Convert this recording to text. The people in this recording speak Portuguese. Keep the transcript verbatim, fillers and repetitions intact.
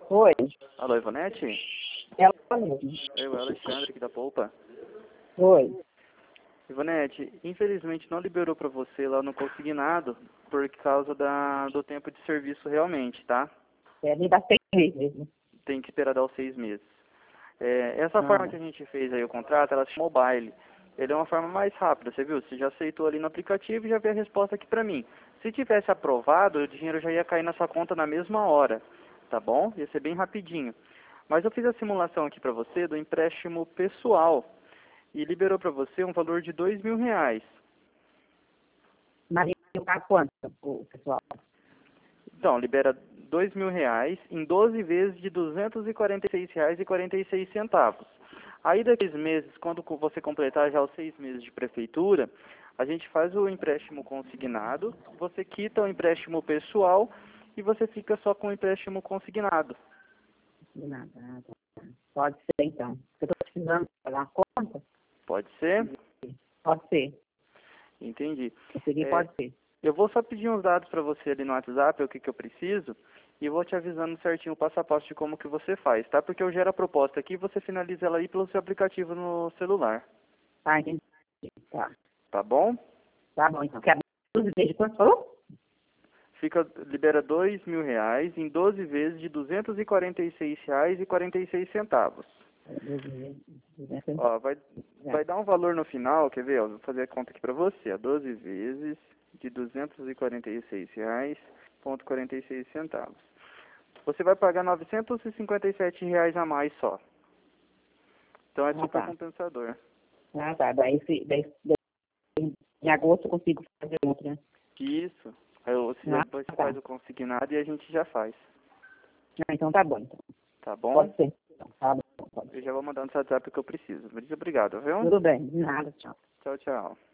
Oi. Alô, Ivonete? Ela mesmo. Eu, Alexandre, aqui da Polpa. Oi. Ivonete, infelizmente não liberou para você lá no consignado por causa da, do tempo de serviço realmente, tá? É, me dá seis meses. Tem que esperar dar os seis meses. É, essa Ah. forma que a gente fez aí o contrato, ela se chama mobile. Ele é uma forma mais rápida, você viu? Você já aceitou ali no aplicativo e já vê a resposta aqui pra mim. Se tivesse aprovado, o dinheiro já ia cair na sua conta na mesma hora, tá bom? Ia ser bem rapidinho. Mas eu fiz a simulação aqui pra você do empréstimo pessoal e liberou pra você um valor de dois mil reais. Mas eu pago quanto, o pessoal? Então, libera dois mil reais em doze vezes de duzentos e quarenta e seis reais e quarenta e seis centavos. Aí daqui a seis meses, quando você completar já os seis meses de prefeitura, a gente faz o empréstimo consignado, você quita o empréstimo pessoal e você fica só com o empréstimo consignado. Nada, nada. Pode ser, então. Eu estou precisando pagar uma conta? Pode ser? Pode ser. Entendi. Esse aqui É, pode ser. eu vou só pedir uns dados para você ali no WhatsApp, o que, que eu preciso, e vou te avisando certinho o passo a passo de como que você faz, tá? Porque eu gero a proposta aqui e você finaliza ela aí pelo seu aplicativo no celular. Tá, entendi. Tá. Tá bom? Tá bom, então. Quer doze vezes de quanto falou? Fica, libera dois mil reais em doze vezes de duzentos e quarenta e seis reais e quarenta e seis centavos. doze vezes. duzentos. Ó, vai, vai dar um valor no final, quer ver? Ó, vou fazer a conta aqui pra você. Ó, doze vezes de duzentos e quarenta e seis reais e quarenta e seis centavos. Você vai pagar novecentos e cinquenta e sete reais a mais só. Então é Ah, super tá. compensador. Ah, tá. Daí, se- daí, daí em agosto eu consigo fazer outra, né? Isso. Aí você, Ah, depois você tá. faz o consignado e a gente já faz. Ah, então tá bom, então. Tá bom? Pode ser. Então, tá bom, pode Eu ser. já vou mandar no WhatsApp o que eu preciso. Muito obrigado, viu? Tudo bem, de nada, tchau. Tchau, tchau.